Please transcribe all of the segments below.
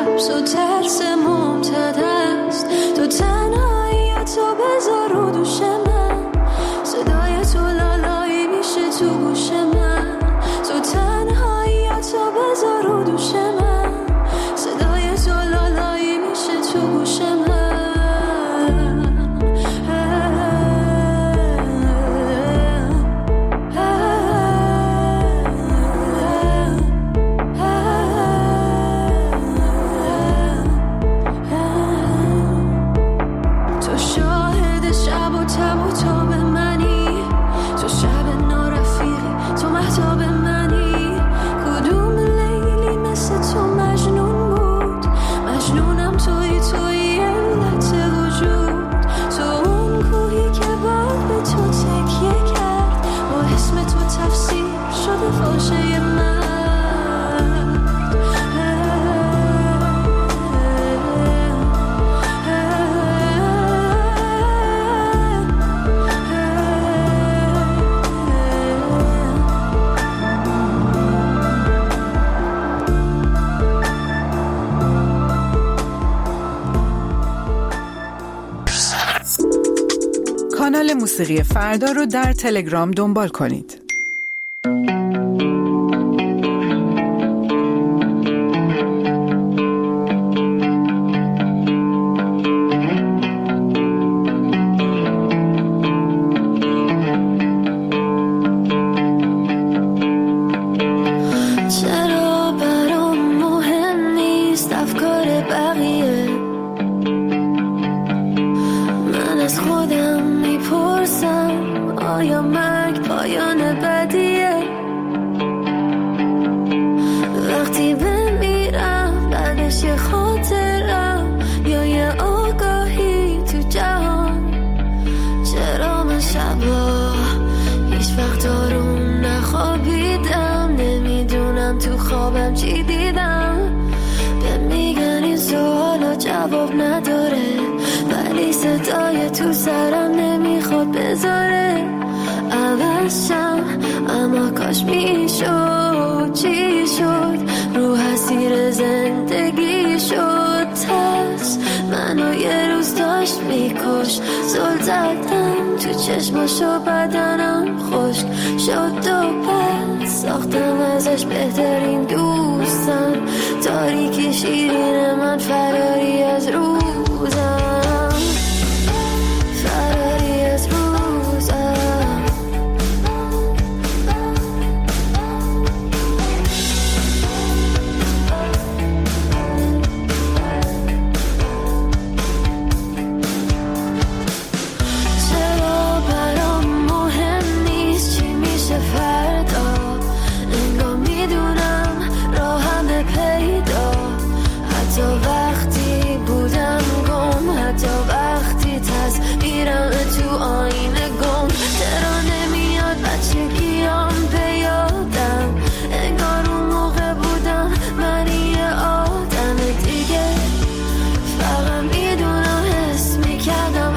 ترس و ترس ممتد است. تو تنهایی تو بذار رو دوش من، صدای تو لالایی میشه تو گوش من. تو تنهایی تو بذار رو دوش من، صدای تو لالایی میشه تو گوش من. کانال موسیقی فردا رو در تلگرام دنبال کنید. جواب نداره ولی صدای تو سرم نمیخواد بذاره عوضشم، اما کاش میشد. چی شد؟ رو حسیر زندگی شد ترس منو یه روز داشت میکش. زل زدم تو چشماشو بدنم خشک شد و پس ساختم ازش بهترین دوستم. تاریکی شیرین من فراری از روزم، فراری از روزم. چرا برام مهم نیست چی میشه فردا، انگار میدونم راهم پیدا. حتی وقتی بودم گم، حتی وقتی تصویرم تو آینه گم. چرا نمیاد بچگیام به یادم، انگار اون موقع بودم من یه آدم دیگه. فقط میدونم حس میکردم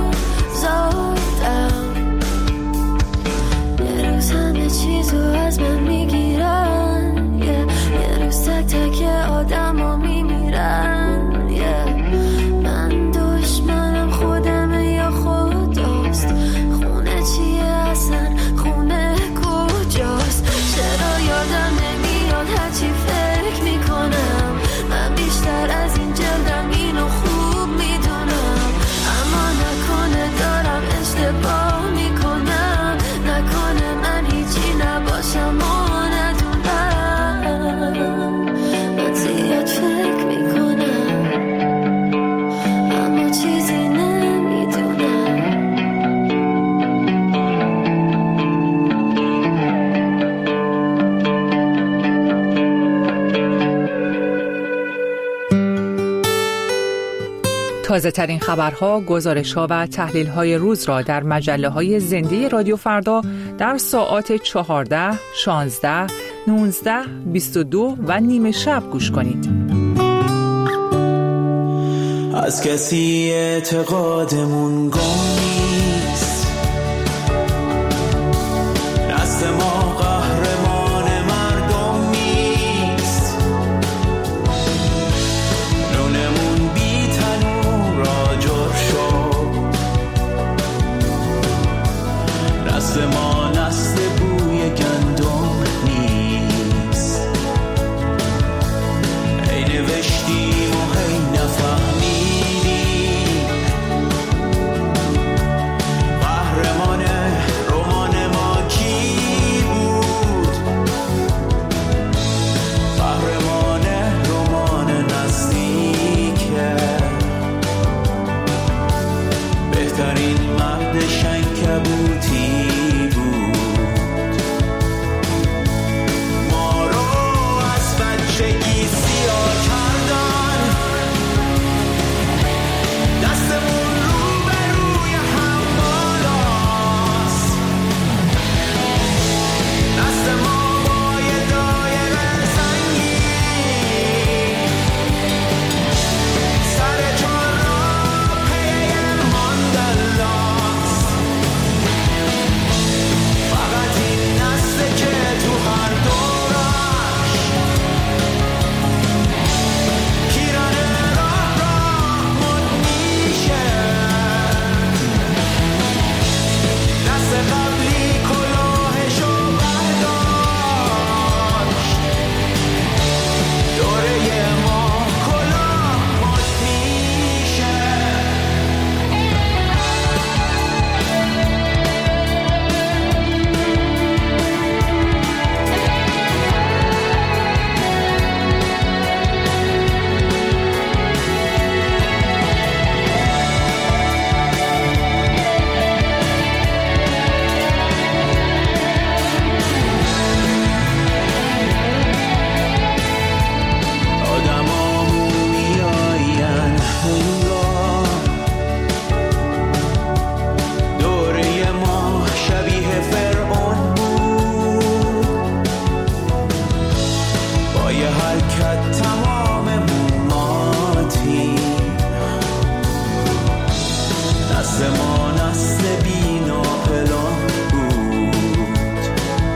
آزادم. یه روز همه چیزو از من میگیرن، یه روز تک تک آدم ها میمیرن. من دشمنم خودمه یا خداست؟ خونه چیه اصلا؟ خونه کجاست؟ چرا یادم نمیاد هرچی فکر میکنم؟ من بیشتر از این جلدم اینو خوب میدونم، اما نکنه دارم اشتباه میکنم، نکنه من هیچی نباشم و ندونم. من زیاد فکر میکنم اما چیزی نمیدونم. تازه ترین خبرها، گزارش‌ها و تحلیل‌های روز را در مجله‌های زنده رادیو فردا در ساعات 14، 16، 19، 22 و نیمه شب گوش کنید. از کسی اعتقادمون گم نیست، دست ما قهرمان مردم نیست. توی حرکت تماممون ماتی، نسل ما نسل بینا پلان بود،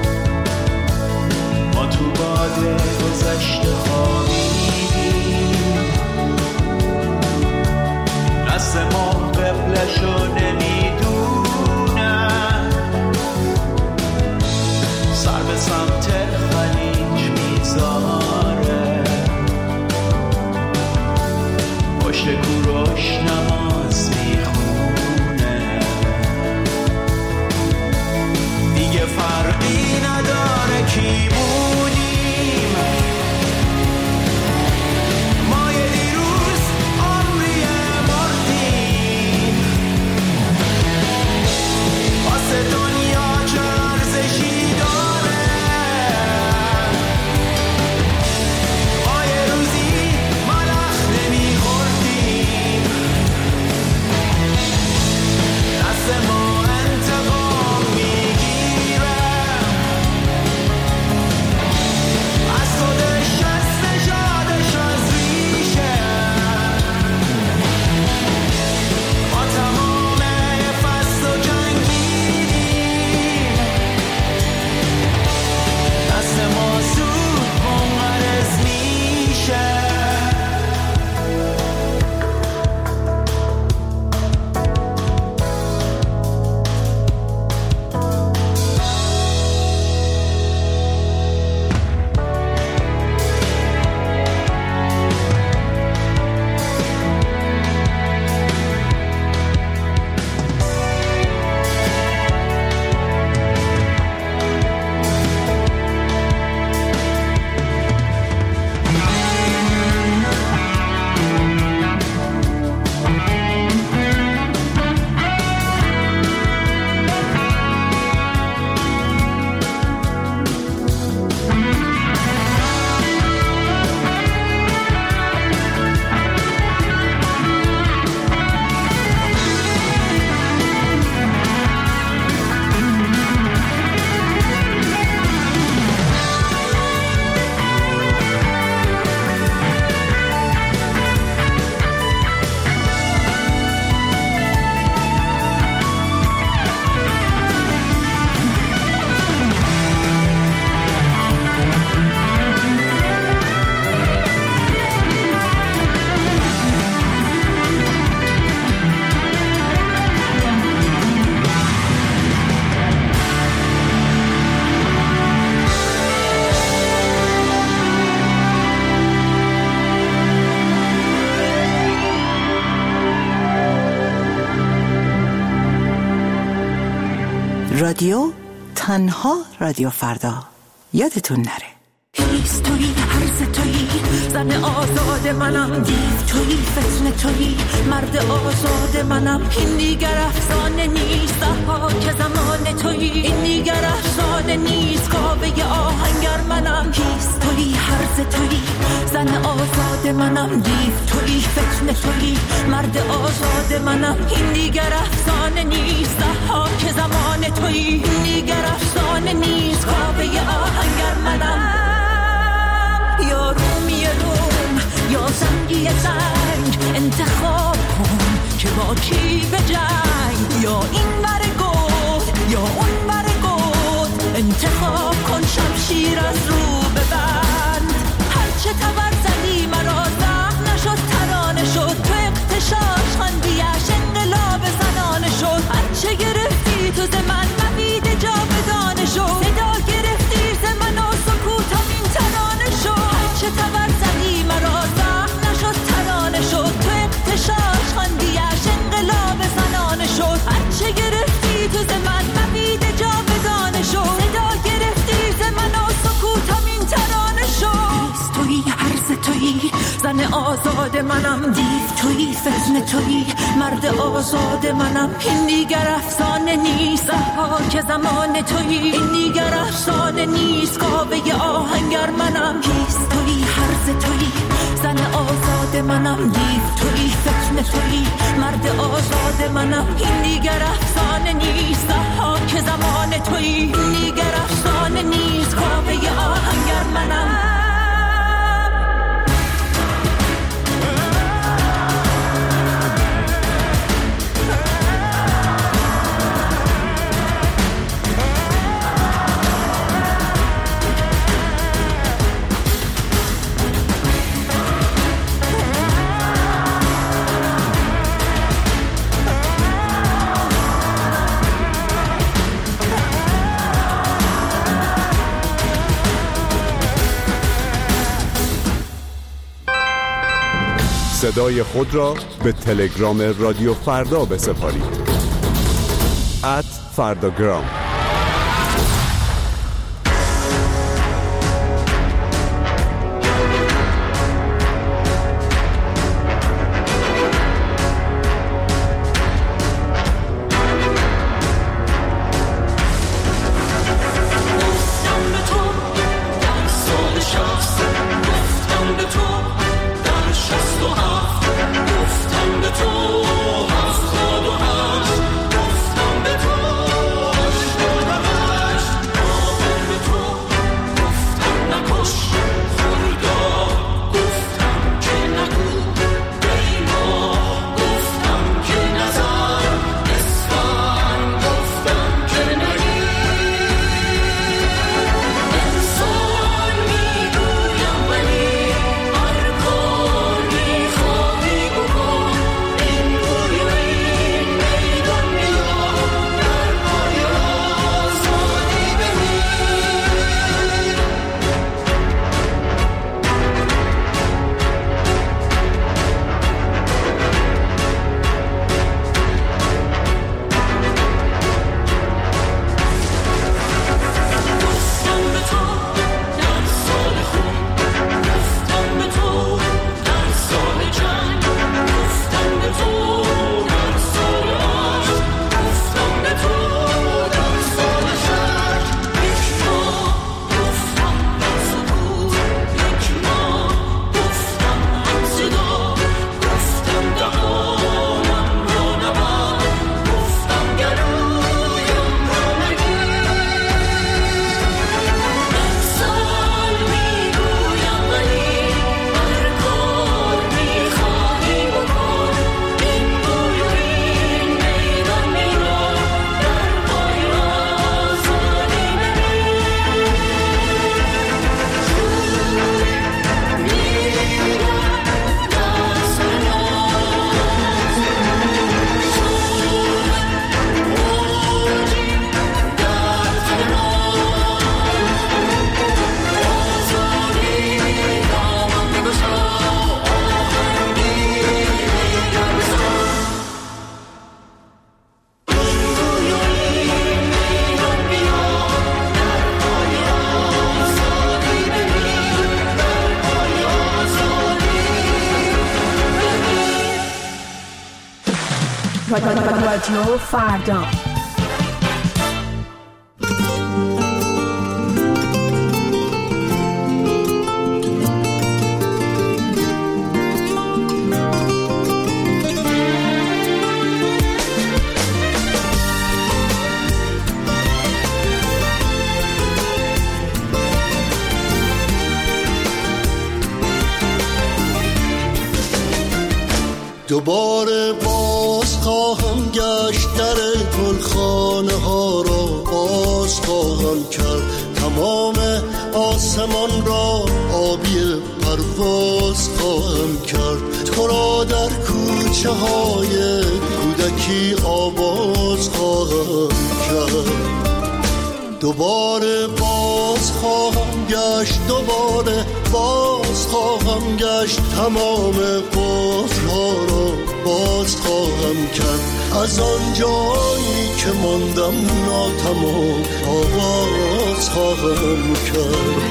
ما تو باده گذشته خوابیدیم، نسل ما قبلشو نمیدونن، سر به سمت خلیج میذاره، پشت کوروش نماز میخونه، دیگه فرقی نداره کی بودیم، ما یه دیروز عمری مردیم، واسه دنیا چه ارزشی داره، ما یه روزی ملخ نمیخوردیم، دست ما انتقام میگیره، از خودش از نژادش از ریشه، ما تمام فصل و جنگیدیم، دست ما زود منقرض میشه. رادیو تنها رادیو فردا، یادتون نره. هیست تویی، هرز تویی، زن آزاد منم، دیو تویی، فتنه تویی، مرد آزاد منم، این دیگر افسانه نیست، که زمان تویی، این دیگر افسانه نیست، کاوه آهنگر منم. هیست تویی، هرز تویی، زن آزاد منم، دیو تویی، فتنه تویی، مرد آزاد منم، این دیگر افسانه نیست، که زمان تویی، این دیگر افسانه نیست، کاوه آهنگر منم. یا رومی روم یا زنگی زنگ، انتخاب کن که با کی به جنگ، یا این ور گود یا اون ور گود، انتخاب کن شمشیر از رو ببند. هرچه تبر زدی مرا زخم نشد، ترانه شد، تو اغتشاش خواندیش انقلاب زنانه شد. هرچه گرفتی تو ز من نوید جاودانه شد، صدا گرفتی ز من و سکوتم این ترانه شد. هرچه تبر زدی مرا زخم نشد، ترانه شد، تو اغتشاش خواندیش انقلاب زنانه شد. هرچه گرفتی تو ز من نوید جاودانه شد، صدا گرفتی ز من و سکوتم این ترانه شد. تویی، هرز تویی، زن آزاد منم، دیو تویی، فتنه تویی، مرد آزاد منم، این دیگر افسانه نیست، که زمان تویی، این دیگر افسانه نیست، کاوه آهنگر منم. هیست تویی، هرز تویی، زن آزاد منم، دیو تویی، فتنه تویی، مرد آزاد منم، این دیگر افسانه نیست، که زمان تویی، این دیگر افسانه نیست، کاوه آهنگر منم. صدای خود را به تلگرام رادیو فردا بسپارید. @فرداگرام. رادیو فردا. دوباره باز خواهم گشت، در گلخانه ها را باز خواهم کرد، تمام آسمان را آبی پرواز خواهم کرد، تو را در کوچه های کودکی آواز خواهم کرد. دوباره باز خواهم گشت، دوباره باز خواهم گشت، تمام قفل‌ها را باز خواهم کرد، از آن جایی که ماندم ناتمام آواز خواهم کرد.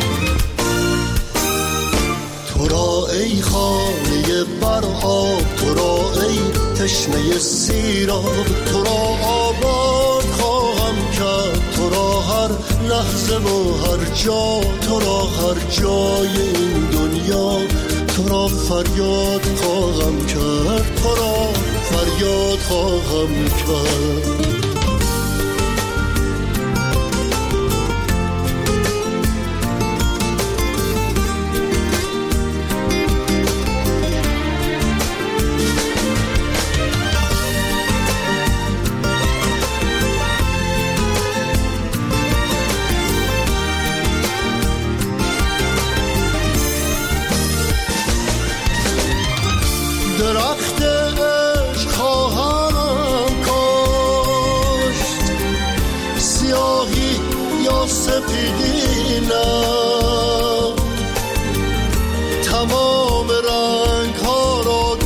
تو را ای خانه برآب، تو را ای تشنه سیراب، تو را آباد خواهم کرد، تو را هر لحظه و هر جا، تو را هر جای این دنیا، تو را فریاد خواهم کرد، تو را فریاد خواهم کرد. درخت عشق خواهم کاشت، سیاهی یا سپیدی نه، تمام رنگ ها را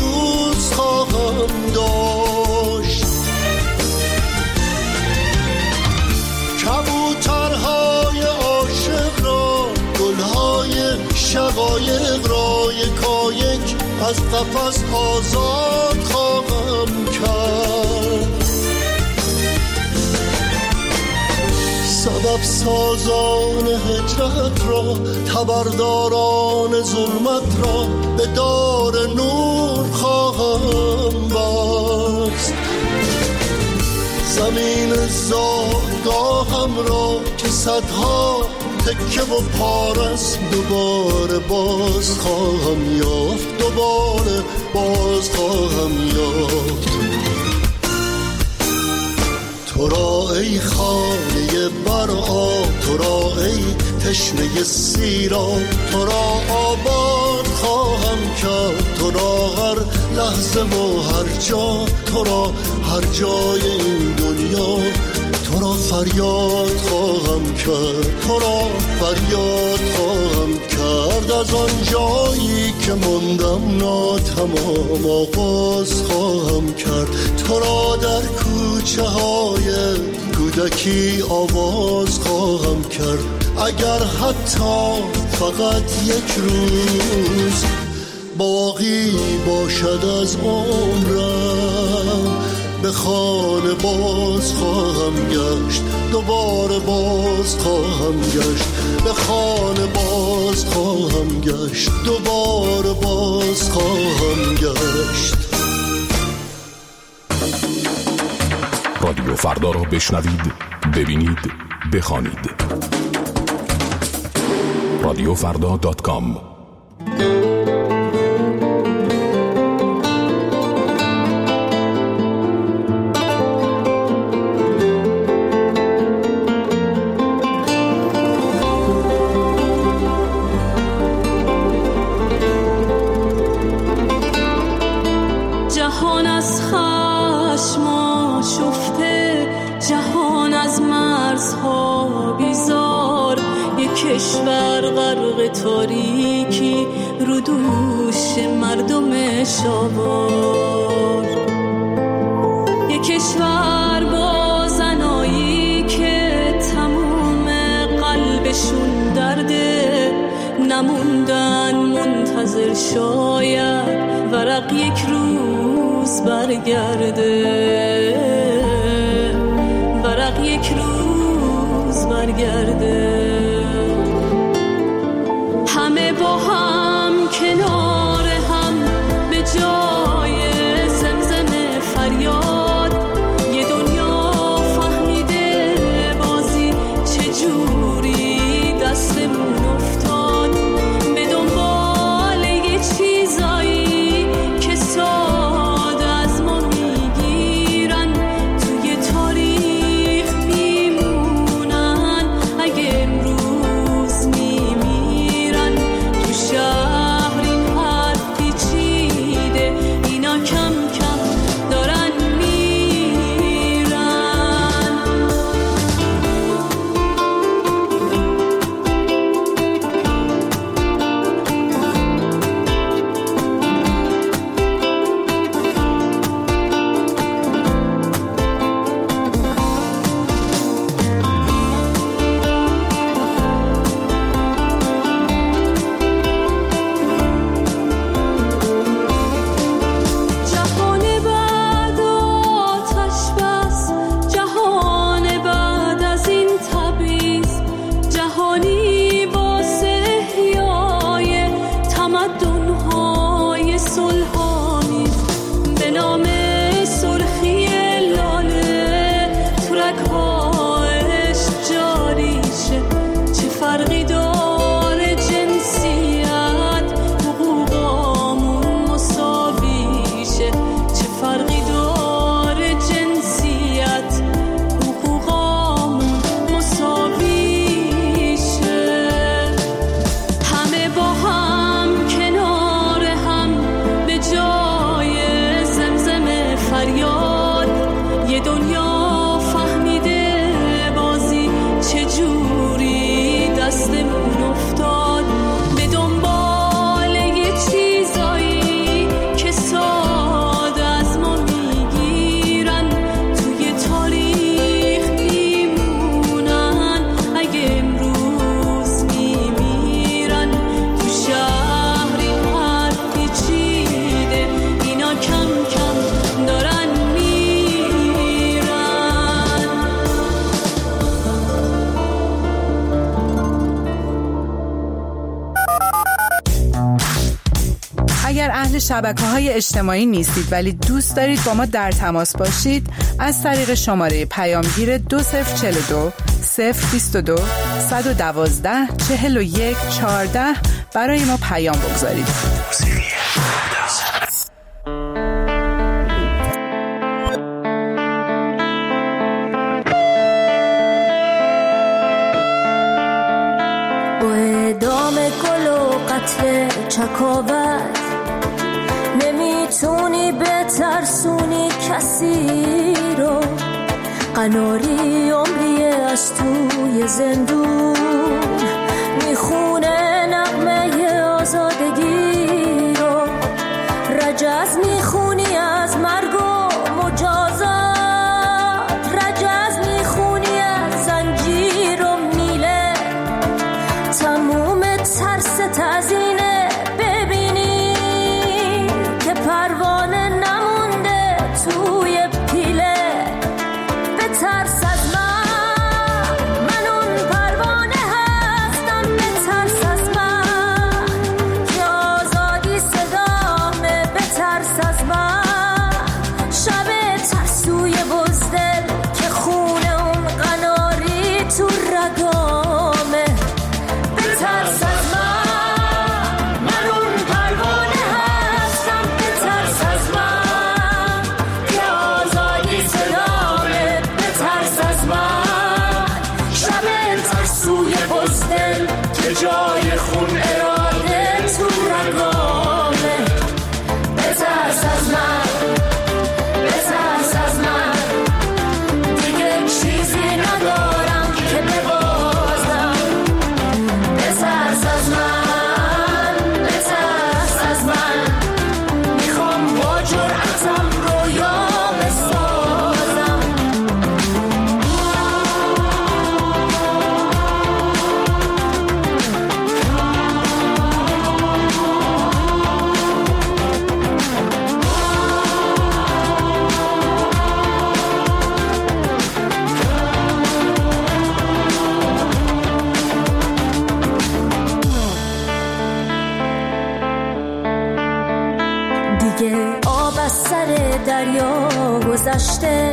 قایق را یکایک از قفس آزاد خواهم کرد. سبب سازان هجرت را، تبرداران ظلمت را به دار نور خواهم بست. زمین زادگاهم را که صدها تکه و پارست دوباره باز خواهم یافت، دوباره باز خواهم یافت. تو را ای خانه بر آب، تو را ای تشنه سیراب، تو را آباد خواهم کرد، تو را هر لحظه و هر جا، تو را هر جای این دنیا، تو را فریاد خواهم کرد، تو را فریاد خواهم کرد. از آن جایی که ماندم ناتمام آغاز خواهم کرد، تو را در کوچه های کودکی آواز خواهم کرد. اگر حتی فقط یک روز باقی باشد از عمرم، به خانه باز خواهم گشت، دوباره باز خواهم گشت، به خانه باز خواهم گشت، دوباره باز خواهم گشت. رادیو فردا را بشنوید، ببینید، بخوانید. رادیوفردا.com. جهان از خشم آشفته، جهان از مرزها بیزار، یک کشور غرق تاریکی رو دوش مردم شاوار، یک کشور با زنایی که تموم قلبشون درده، نموندن منتظر شاید ورق یک روز برگرده، ورق یک روز برگرده. همه با هم کنار هم به جای زمزم فریاد، یه دنیا فهمیده بازی چجوری دستمون افتاد، به دنبال یه چیزایی که ساده از ما میگیرن، توی تاریخ میمونن. اگه اگر اهل شبکه‌های اجتماعی نیستید ولی دوست دارید با ما در تماس باشید، از طریق شماره پیامگیر 2042 022 112 41 14 برای ما پیام بگذارید. چکاوت نمیتونی بترسونی کسی رو، قناری عمریه از توی زندون میخونه نغمه آزادگی رو، رجز میخونی از مرگ و مجازات، رجز میخونی از زنجیر و میله، تموم ترس تزینه پروانه نمونده توی پیله، به ترس از من اون پروانه هستم، به ترس از من که آزادی صدامه، به ترس از من شب ترسوی بزدل که خونه اون قناری تو رگامه، به ترس از جای خون اراده تو رگامه، بترس از من، بترس از من، دیگه چیزی ندارم که ببازم، بترس از من، بترس از من، میخوام با جرأتم رویا بسازم. دریا گذشته،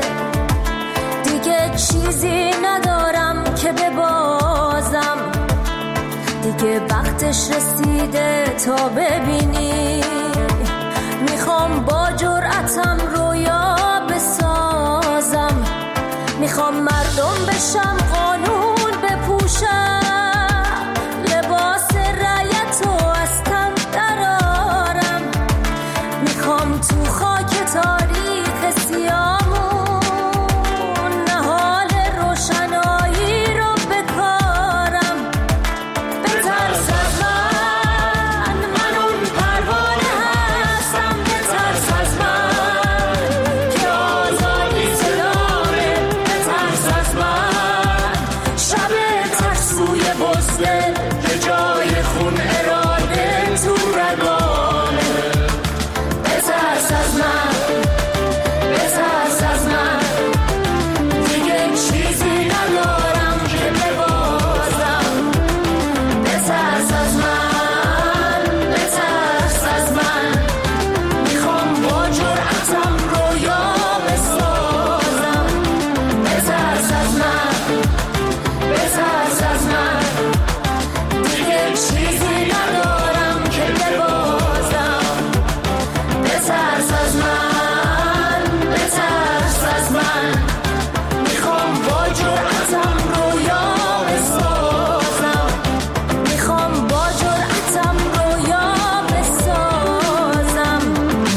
دیگه چیزی ندارم که ببازم، دیگه وقتش رسیده تا ببینی، میخوام با جرأتم رویا بسازم، میخوام مردم بشم، قانون بپوشم، لباس رعیت رو از تن درارم، میخوام تو خاک تاریخ سیامون نهال روشنایی رو بکارم، به ترس از من اون پروانه هستم، به ترس از من که آزادی صدامه، به ترس از من شب ترسوی بزدل که جای خون اراده تو رگامه، به ترس از من، بترس از من، دیگه چیزی ندارم که ببازم، بترس از من، بترس از من، میخوام با جرأتم رویا بسازم، بترس از من، بترس از من، دیگه چیزی ندارم که ببازم، بترس از من، بترس از من، میخوام با جرأتم رویا بسازم، میخوام با جرأتم رویا بسازم.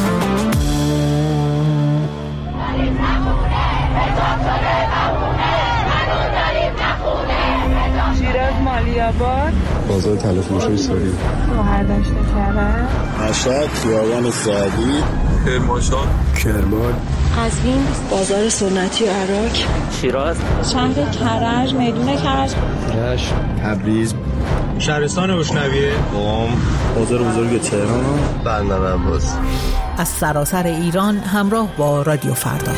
شیراز مالی‌آباد، بازار تلفروشی ساری، مهردشت کرد، مشهد، خیابان سعدی، کرمانشاه، کرمان، قزوین، بازار سنتی عراق، شیراز، شهر کرج، میدون کرج، رشت، تبریز، شهرستان اشنویه، قم، بازار بزرگ تهران، بندر عباس. از سراسر ایران همراه با رادیو فردا.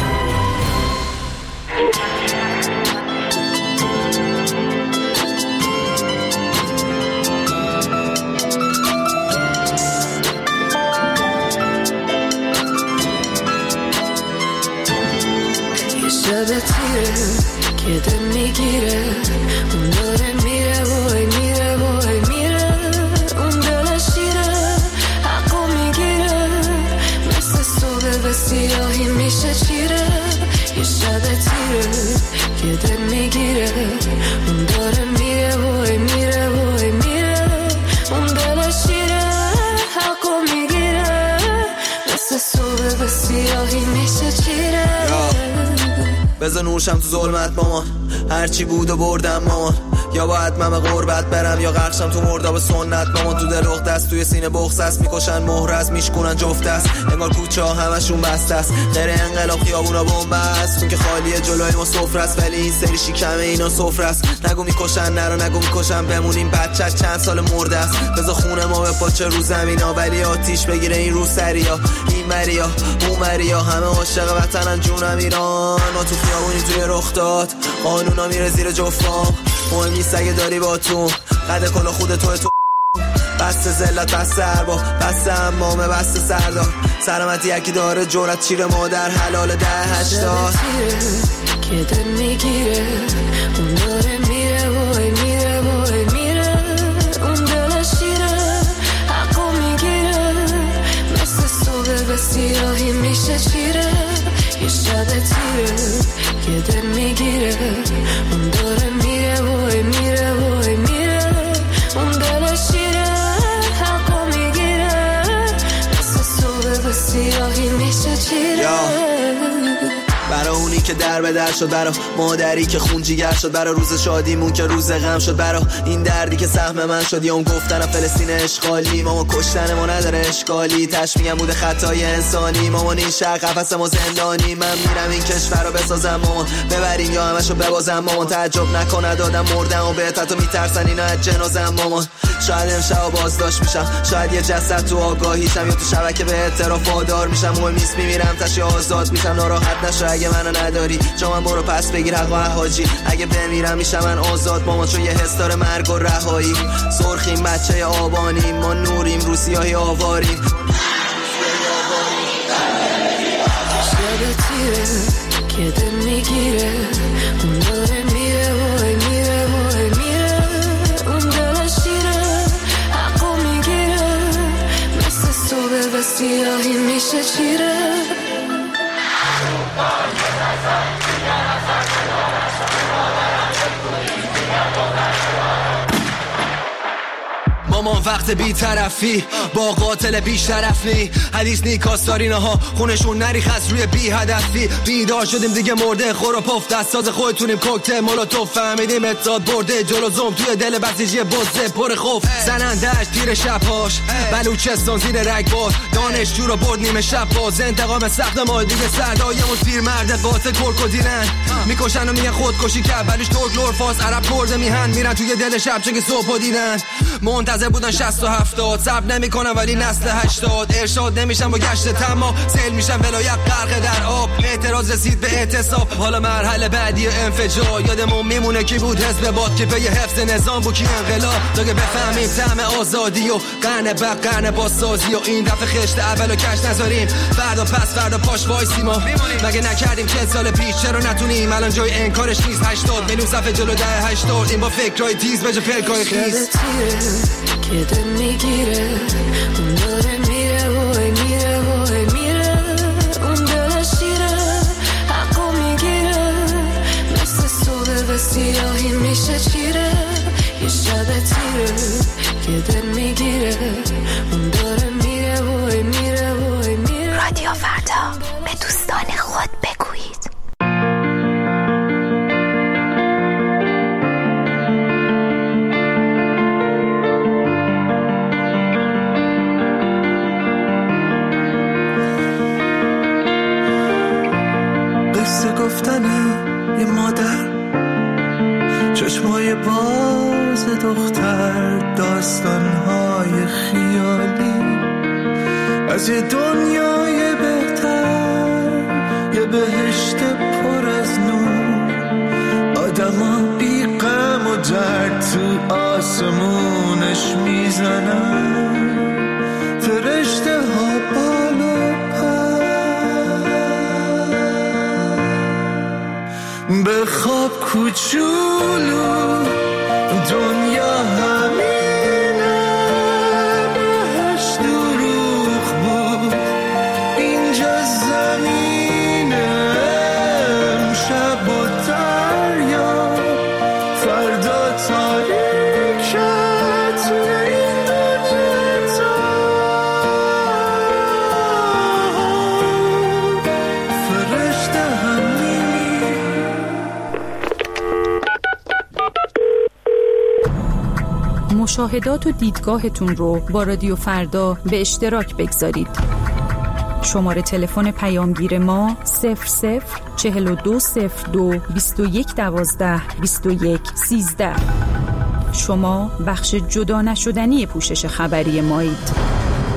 تیره که دل میگیره اون داره میره وای میره وای میره اون دل شیره حقو میگیره مثل صبح به سیاهی میشه چیره یه شب تیره که دل میگیره اون داره میره وای میره وای میره اون دل شیره حقو میگیره مثل صبح به سیاهی میشه چیره بذار نورشم تو ظلمت مامان هرچی بود و بردم مامان یا باید من به غربت برم یا غرقشم تو مرداب سنت مامان تو دل اخت است توی سینه بغض است میکشن مهر است میشکنن جفت است انگار کوچه ها همشون بسته است غیر انقلاب خیابونا بمب است چون که خالیه جلوی ما سفره است ولی این سری شکم اینا سفره است نگو میکشن نرو نگو میکشن بمونیم بچه چند سال مرده است بذار خونه ما به پاچه رو زمینا ولی آتیش بگیره این رو سریا این مریا اون مریا همه عاشق وطنن جونم ایران ما تو خیابونی توی رخ داد قانونا میره زیر جفام مهم نیست اگه داری با تو قد کل خود تو بسته زلت بسته اربا بسته امامه بسته سردار سلامتی یکی داره جورت چیره مادر حلال 10-80 که دل میگیره اون داره میره وای میره وای میره اون دل شیره حقو میگیره مثل صبح به سیاهی میشه چیره یه شب تیره که دل میگیره اون داره میره وای میره وای میره اون دل شیره حقو میگیره مثل صبح به سیاهی میشه چیره برای اونی که در به در شد برای مادری که خون جیگر شد برای روز شادیمون که روز غم شد برای این دردی که سهم من شد یا اون گفتن فلسطین اشغالی ماما کشتن ما نداره اشکالی تش میگم بوده خطای انسانی مامان این شهر قفس ما زندانی من میرم این کشور رو بسازم مامان ببریم یا همشو ببازم مامان تعجب نکنه دادم مردم و بهت تو میترسن اینا از جنازم مامان شاید امشب بازداشت میشم شاید یه جسد تو آگاهیشم یا تو شبکه به اعتراف وادار میشم مهم نیست میمیرم تشی آزاد میشم ناراحت نشو اگه منو نداری چون من برو پس بگیر حق و حاجی اگه بمیرم میشم من آزاد مامان چون یه حس داره مرگ و رهایی سرخیم بچه آبانیم ما نوریم رو سیاهی آواریم شب تیره که دل میگیره اون داره میره وای میره وای میره اون دل شیره حقو میگیره مثل صبح به سیاهی میشه چیره مامان وقت بی طرفی با قاتل بی شرفی حدیث نیکاستارینا ها خونشون نریخ از روی بی هدفی بیدار شدیم دیگه مرده خور و پف دستاز خودتونیم کوکتل مولوتوف فهمیدیم اتحاد برده جلو زوم توی دل بسیجی بزه پر خوف زنندهش تیر شبهاش بلوچستان زیر رگبار دانشجو رو برد نیمه شب باز انتقام سخت ما دیگه سردایمون پیر مرد قاتل کرکودیلن میکشن و میگن خودکشی کرد بلوش ترک لورفاس عرب کرده میهن میرن توی دل شب چون که صبح دیدن منتظر بودن 60 و 70 صبر نمیکنن ولی نسل 80 ارشاد نمیشن با گشت تمام سیل میشن ولایت غرق در آب اعتراض رسید به اعتصاب حالا مرحله بعدی انفجار یادمون میمونه کی بود حزب باد که پی حفظ نظام بود کی انقلاب تا که بفهمیم طعم آزادی و قرن بعد قرن بازسازی و این دفعه خشت اولو کش نذاریم فردا پس فردا پاش وایسیم مگه نکردیم 40 سال پیش چرا نتونیم الان جای انکارش نیست 80 میلیون صفحه جلو 10-80 این با فکرای تیز به جا پلکای خیس که دل میگیره اون داره میره وای میره وای میره اون دل شیره حقو میگیره مثل صبح به سیاهی میشه چیره یه شب تیره که دل میگیره اون داره میره وای میره وای میره رادیو فردا به دوستان خود بگویید گفتنه یه مادر چشمای باز دختر داستانهای خیالی از یه دنیای بهتر یه بهشت پر از نور آدما بی غم و درد تو آسمونش میزنن فرشته ها بالا کوچولو دنیا همینه بهش دروغ بود اینجا زمینه شب و دریا فردا تاریکت این دنیا فرشته همینی. مشاهدات و دیدگاهتون رو با رادیو فردا به اشتراک بگذارید. شماره تلفن پیامگیر ما 004202 2112 2113. شما بخش جدا نشدنی پوشش خبری مایید.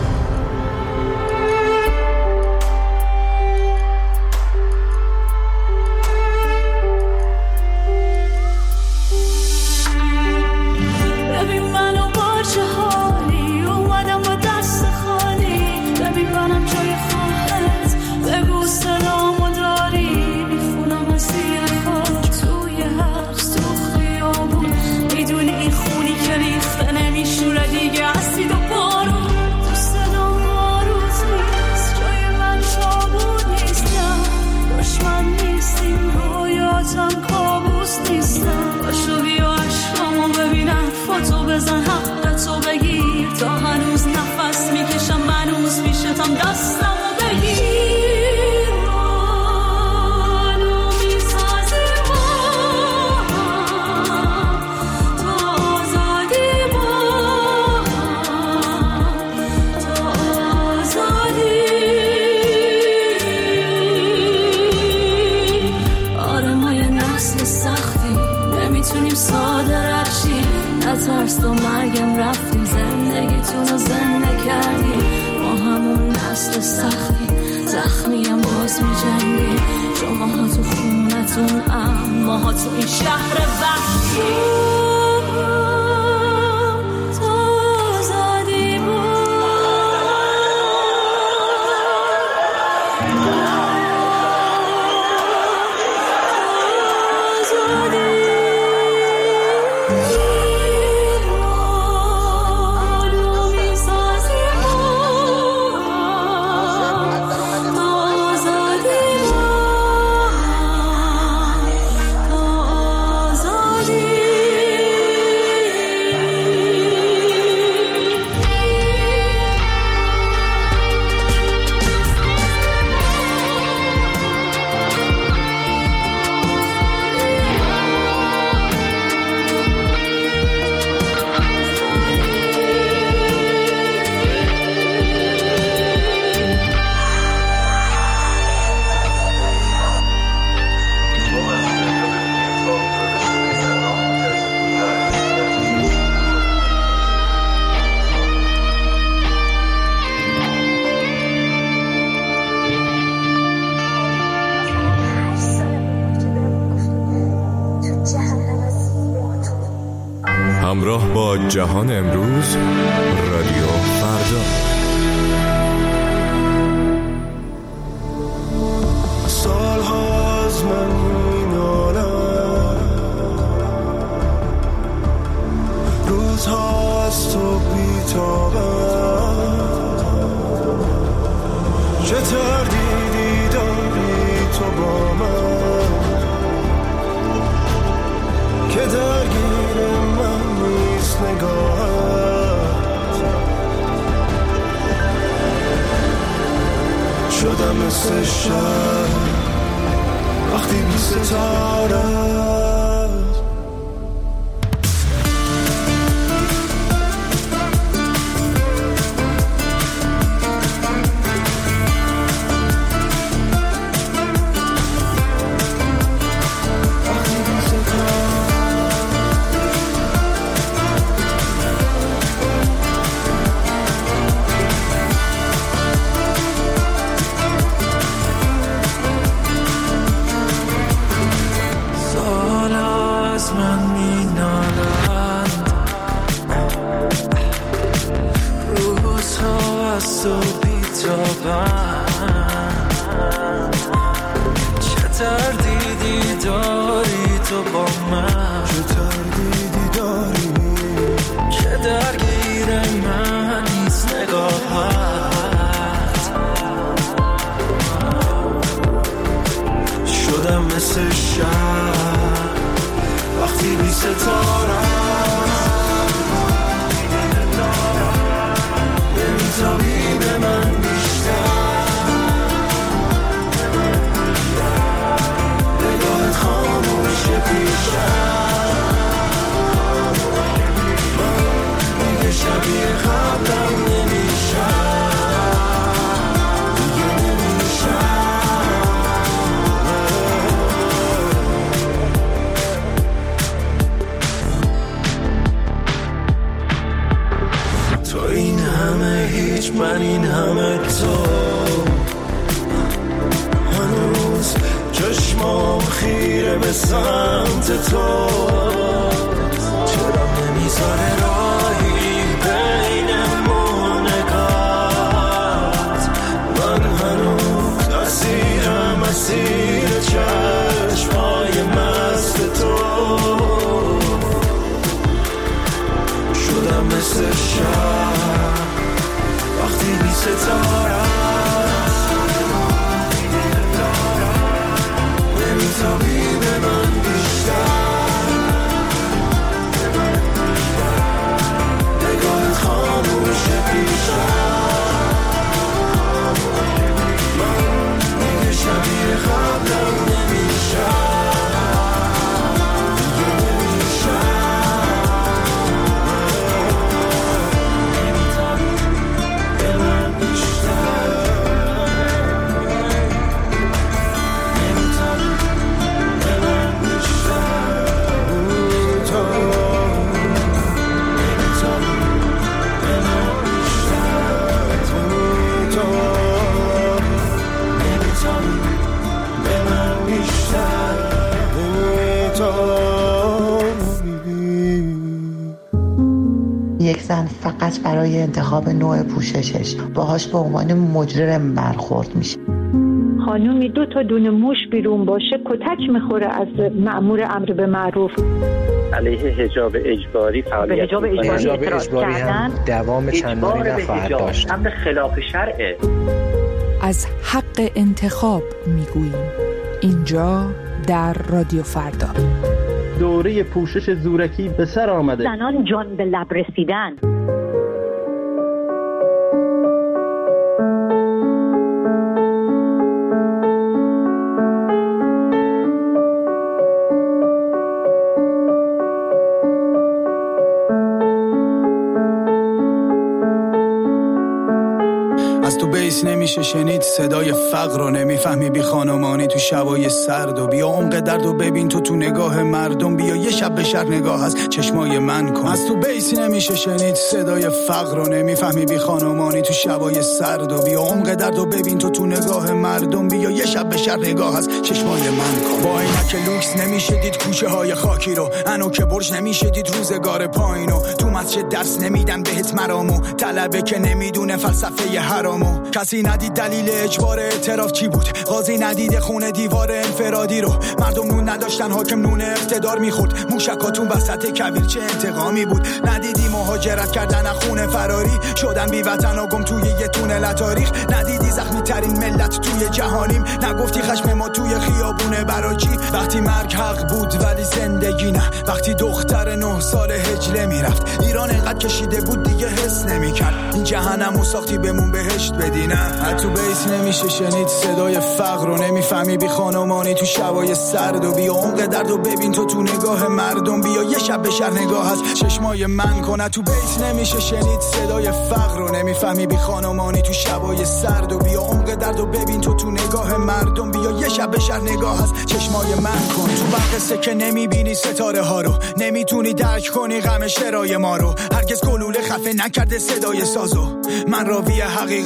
نترس تو مرگم رفتی زندگیتون رو زنده کردی ما همون نسل سختی زخمیم باز می جنگی شما ها تو خونتون ما ها تو این شهر وحشی همراه با جهان امروز رادیو فردا. سالها از من مینالم روزها از تو بیتابم چه تردیدی داری تو با من که درگیر من نیست نگاهت شدم مثل شب وقتی بی ستاره چه تردیدی داری تو تو با من چه تردیدی داری که درگیر من نیست نگاهت شدم مثل شب وقتی بی ستارم نمیتابی به من بیشتر نگاهت خاموش پیشم من دیگه شبیه قبلم نمیشم دیگه نمیشم تو این همه هیچ من این همه تو هنوز چشمام خیره به سمت تو چرا نمیذاره راهی بینمون نگات من هنوز اسیرم اسیر چشمای مست تو شدم مثل شب وقتی بی ستارم نمیتابی به من بیشتر نگاهت خاموش پیشم من دیگه شبیه قبلم نمیشم یک زن فقط برای انتخاب نوع پوششش باهاش به عنوان مجرم برخورد میشه. خانومی 2 تا دونه موش بیرون باشه کتک میخوره از مأمور امر به معروف. علیه حجاب اجباری فعالیت حجاب اجباری هم دوام چندانی نخواهد داشت. امر خلاف شرعه. از حق انتخاب میگوییم اینجا در رادیو فردا. دوره پوشش زورکی به سر آمده. زنان جان به لب رسیدن. از تو بیس نمیشه شنید صدای فقر رو نمیفهمی بی خانمانی تو شبای سرد و بیا عمق درد و ببین تو نگاه مردم بیا یه شب به شهر نگاه از چشمای من کن. از تو بیس نمیشه شنید صدای فقر رو نمیفهمی بی خانمانی تو شبای سرد و بیا عمق درد و ببین تو نگاه مردم بیا یه شب به شهر نگاه از چشمای من کن. با عینک لوکس نمیشه دید کوچه های خاکی رو انو که برج نمیشه دید روزگار پایینو تو مسجد درس نمیدن بهت مرامو طلبه که نمیدونه فلسفه حرامو کسی ندید دلیل اجبار اعتراف چی بود قاضی ندید خونه دیوار انفرادی رو مردم نون نداشتن حاکم نون اقتدار میخورد موشکاتون وسط کویر چه انتقامی بود ندیدی مهاجرت کردن از خونه فراری شدن بی وطن و گم توی یه تونل تاریخ ندیدی زخمی ترین ملت توی جهانیم نگفتی خشم ما توی خیابونه برای چی وقتی مرگ حق بود ولی زندگی نه وقتی دختر 9 سال هجله میرفت ایران انقدر کشیده بود دیگه حس نمیکرد این جهنمو ساختی بمون بهشت بدی نه تو بیس نمیشه شنید صدای فقر رو نمیفهمی بی خانمانی تو شبای سرد و بیا عمق درد و ببین تو نگاه مردم بیا یه شب به شهر نگاه از چشمای من کنه تو بیت نمیشه شنید صدای فقر رو نمیفهمی بی خانمانی تو شبای سرد و بیا عمق درد و ببین تو نگاه مردم بیا یه شب به شهر نگاه از چشمای من کن تو برقصه که نمیبینی ستاره ها رو نمیتونی درک کنی غم شرای ما رو هرگز گلوله خفه نکرده صدای سازو من راوی حقیقت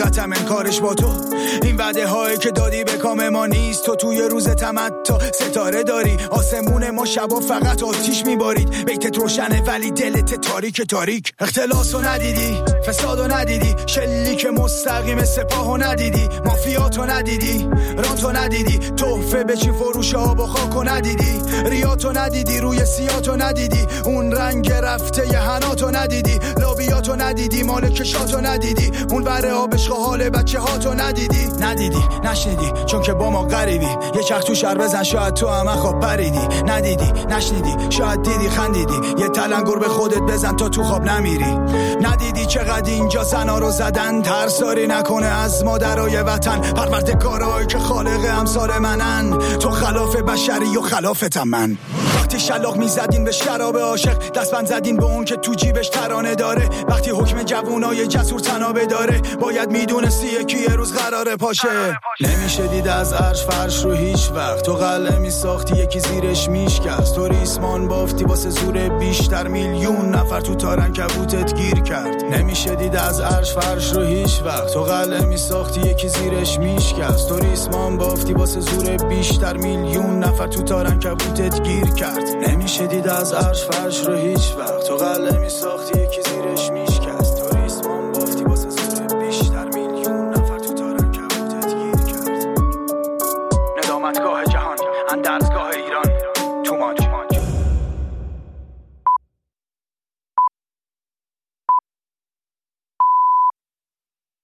فقطم انکارش با تو. این وعده هایی که دادی به کام ما نیست. تو توی روز تمتع ستاره داری، آسمون ما شبا فقط آتیش میبارید. بیتت روشنه ولی دلت تاریک تاریک. اختلاسو ندیدی، فسادو ندیدی، شلیک مستقیم سپاهو ندیدی، مافیاتو ندیدی، رانتو ندیدی، تحفه به چی فروش آب و خاکو ندیدی، ریاتو ندیدی، روی سیاتو ندیدی، اون رنگ رفته ی هناتو ندیدی، لابیاتو ندیدی، مالکشاتو ندیدی، اون بره آبشق حال بچه هاتو ندیدی. ندیدی نشنیدی چون که با ما غریبی. یه چرخ تو شهر بزن شاید تو هم خواب پریدی. ندیدی نشنیدی شاید دیدی خندیدی. یه تلنگر به خودت بزن تا تو خواب نمیری. ندیدی چقدر اینجا زنا رو زدن، ترساری نکنه از مادرای وطن، پروردگارایی که خالق امثال منن. تو خلاف بشری و خلافتم من. وقتی شلاق میزدین به شراب عاشق، دستبند زدین به اون که تو جیبش ترانه داره. وقتی حکم جوونای جسور تنابه داره، باید میدونستی یکی یه روز قراره پاشه. نمیشه دید از عرش فرش رو هیچ وقت. تو قلعه میساختی یکی زیرش میشکست. تو ریسمان بافتی واسه زور بیشتر، میلیون نفر تو تارن کبوتت گیر کرد. نمیشه دید از عرش فرش رو هیچ وقت. تو قلعه میساختی یکی زیرش میشکست. تو ریسمان بافتی واسه زور بیشتر، میلیون نفر تو تارن کبوتت گیر کرد. نمیشه دید از عرش فرش رو هیچ وقت. تو قلعه میساختی